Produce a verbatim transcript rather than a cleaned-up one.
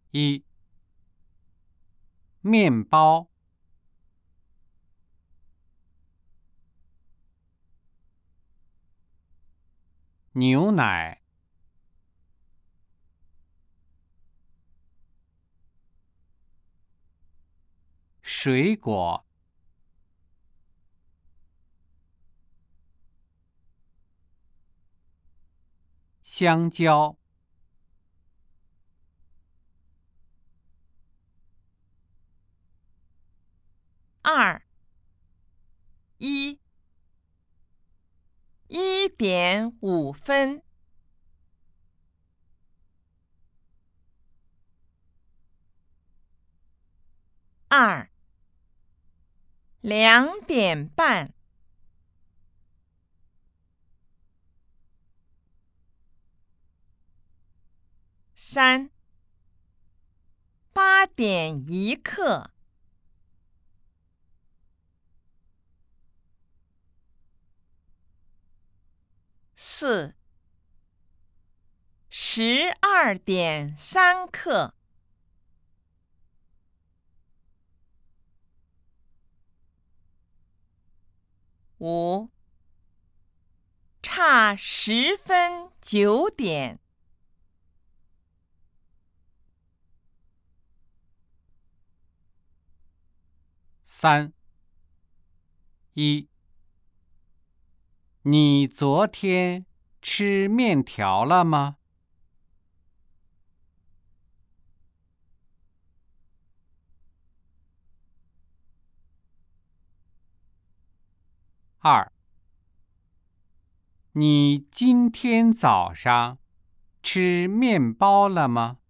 一、面包、牛奶、水果、香蕉、 二、一、一点五分。二、两点半。三、八点一刻。四、十二点三刻。五、差十分九点。 三、一、你昨天吃面条了吗？二、你今天早上吃面包了吗？